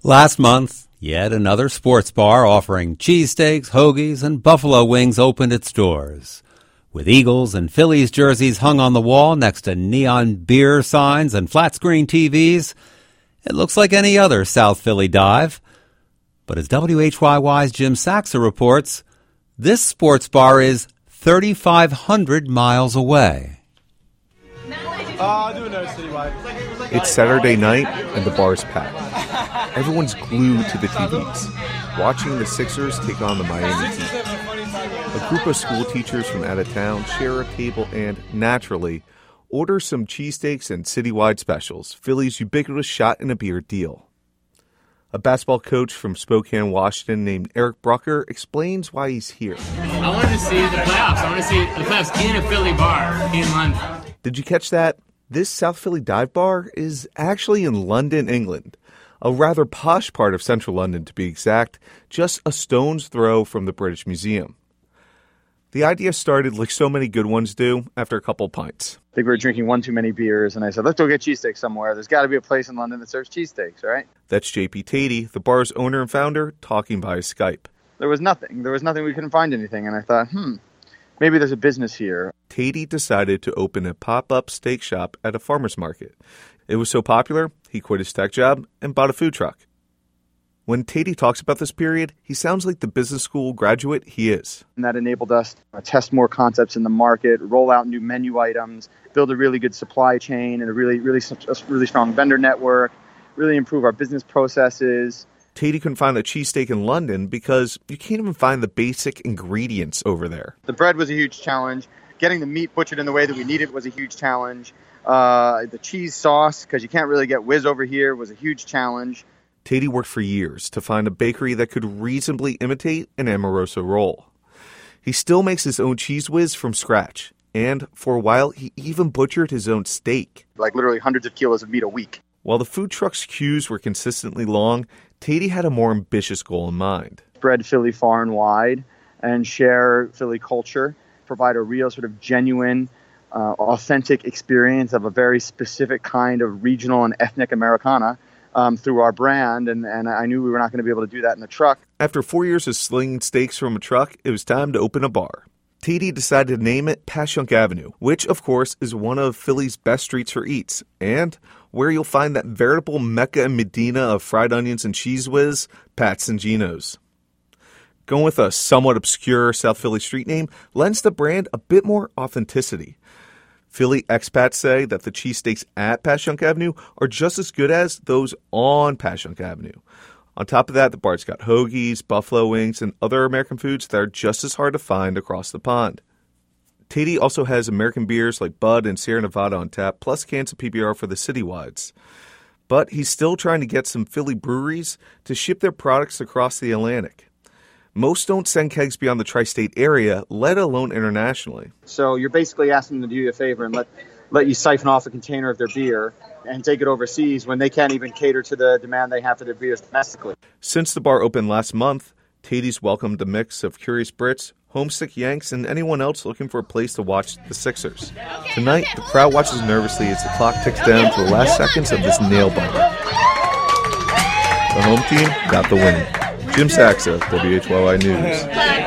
Last month, yet another sports bar offering cheesesteaks, hoagies, and buffalo wings opened its doors. With Eagles and Phillies jerseys hung on the wall next to neon beer signs and flat-screen TVs, it looks like any other South Philly dive. But as WHYY's Jim Saxa reports, this sports bar is 3,500 miles away. It's Saturday night and the bar's packed. Everyone's glued to the TVs, watching the Sixers take on the Miami Heat. A group of school teachers from out of town share a table and, naturally, order some cheesesteaks and citywide specials, Philly's ubiquitous shot in a beer deal. A basketball coach from Spokane, Washington, named Eric Brucker, explains why he's here. I wanted to see the playoffs. I want to see the playoffs in a Philly bar in London. Did you catch that? This South Philly dive bar is actually in London, England. A rather posh part of central London, to be exact, just a stone's throw from the British Museum. The idea started, like so many good ones do, after a couple pints. I think we were drinking one too many beers, and I said, let's go get cheesesteaks somewhere. There's got to be a place in London that serves cheesesteaks, right? That's J.P. Tatey, the bar's owner and founder, talking via Skype. There was nothing. We couldn't find anything, and I thought, maybe there's a business here. Tatey decided to open a pop-up steak shop at a farmer's market. It was so popular, he quit his tech job and bought a food truck. When Tatey talks about this period, he sounds like the business school graduate he is. And that enabled us to test more concepts in the market, roll out new menu items, build a really good supply chain and a really strong vendor network, really improve our business processes. Tatey couldn't find a cheesesteak in London because you can't even find the basic ingredients over there. The bread was a huge challenge. Getting the meat butchered in the way that we needed was a huge challenge. The cheese sauce, because you can't really get whiz over here, was a huge challenge. Tatey worked for years to find a bakery that could reasonably imitate an Amoroso roll. He still makes his own cheese whiz from scratch. And for a while, he even butchered his own steak. Like literally hundreds of kilos of meat a week. While the food truck's queues were consistently long, Tatey had a more ambitious goal in mind. Spread Philly far and wide and share Philly culture, provide a real sort of genuine, authentic experience of a very specific kind of regional and ethnic Americana through our brand. And I knew we were not going to be able to do that in the truck. After 4 years of slinging steaks from a truck, it was time to open a bar. Tatey decided to name it Passyunk Avenue, which, of course, is one of Philly's best streets for eats, and where you'll find that veritable Mecca and Medina of fried onions and cheese whiz, Pat's and Geno's. Going with a somewhat obscure South Philly street name lends the brand a bit more authenticity. Philly expats say that the cheesesteaks at Passyunk Avenue are just as good as those on Passyunk Avenue. On top of that, the bar's got hoagies, buffalo wings, and other American foods that are just as hard to find across the pond. Tatey also has American beers like Bud and Sierra Nevada on tap, plus cans of PBR for the citywides. But he's still trying to get some Philly breweries to ship their products across the Atlantic. Most don't send kegs beyond the tri-state area, let alone internationally. So you're basically asking them to do you a favor and let you siphon off a container of their beer and take it overseas when they can't even cater to the demand they have for their beers domestically. Since the bar opened last month, Tatey's welcomed a mix of curious Brits, homesick Yanks, and anyone else looking for a place to watch the Sixers. Tonight, the crowd watches nervously as the clock ticks down to the last seconds of this nail-biter. The home team got the win. Jim Saxa, WHYY News.